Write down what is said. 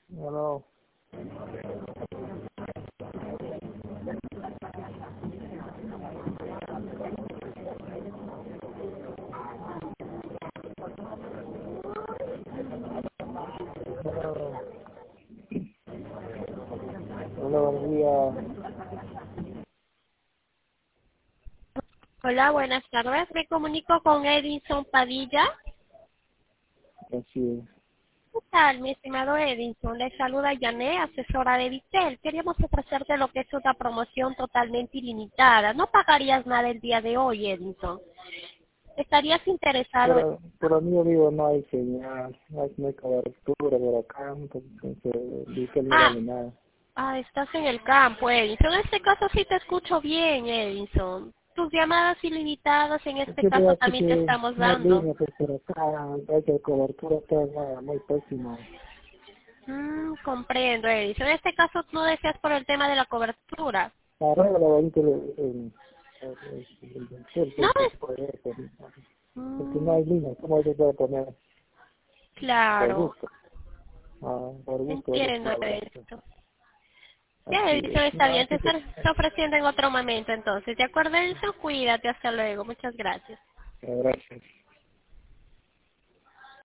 Bueno, bueno, hola, buen día. Hola, buenas tardes. Me comunico con Edinson Padilla. Así es. ¿Qué tal, mi estimado Edinson? Le saluda Yané, asesora de Vitel. Queríamos ofrecerte lo que es una promoción totalmente ilimitada. No pagarías nada el día de hoy, Edinson. ¿Estarías interesado? Por amigo digo, no hay señal, no hay cobertura por acá, entonces dice no Ah, vale nada. estás en el campo, Edinson. En este caso sí te escucho bien, Edinson. Tus llamadas ilimitadas en Es este que caso veo que también te estamos no hay dando. línea, pues por acá hay que cobertura, está muy pésima. Comprendo, Edison. En este caso no deseas por el tema de la cobertura. Arregla ahorita el No que es... puede ser, porque no Mm, hay línea, ¿cómo se puede poner? Por claro, gusto, por gusto de los entiendo programas. esto. Ya, Así Edison, es, está no, bien. Te así que, estaré ofreciendo en otro momento entonces. ¿De acuerdo, Edison? Cuídate. Hasta luego. Muchas gracias. gracias.